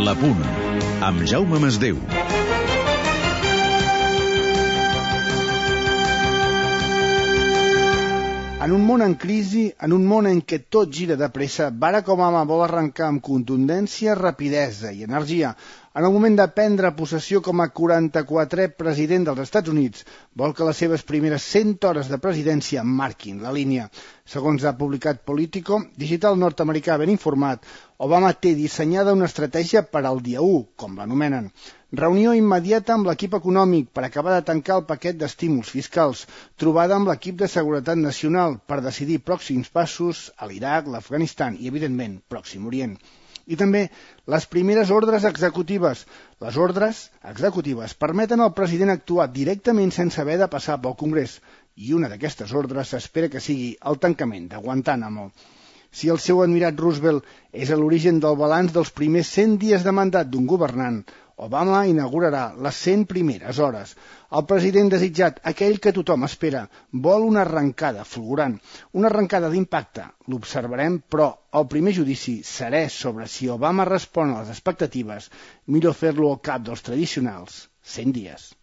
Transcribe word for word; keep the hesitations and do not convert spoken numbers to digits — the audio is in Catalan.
La Punt, amb Jaume Masdeu. En un món en crisi, en un món en què tot gira de pressa, Barack Obama vol arrencar amb contundència, rapidesa i energia. En el moment de prendre possessió com a quaranta-quatrè president dels Estats Units, vol que les seves primeres cent hores de presidència marquin la línia. Segons ha publicat Politico, digital nord-americà ben informat, Obama té dissenyada una estratègia per al dia u, com l'anomenen. Reunió immediata amb l'equip econòmic per acabar de tancar el paquet d'estímuls fiscals, trobada amb l'equip de seguretat nacional per decidir pròxims passos a l'Iraq, l'Afganistan i, evidentment, Pròxim Orient. I també les primeres ordres executives. Les ordres executives permeten al president actuar directament sense haver de passar pel Congrés, i una d'aquestes ordres s'espera que sigui el tancament de Guantánamo. Si el seu admirat Roosevelt és a l'origen del balanç dels primers cent dies de mandat d'un governant, Obama inaugurarà les cent primeres hores. El president desitjat, aquell que tothom espera, vol una arrencada fulgurant, una arrencada d'impacte. L'observarem, però el primer judici serè sobre si Obama respon a les expectatives, millor fer-lo al cap dels tradicionals cent dies.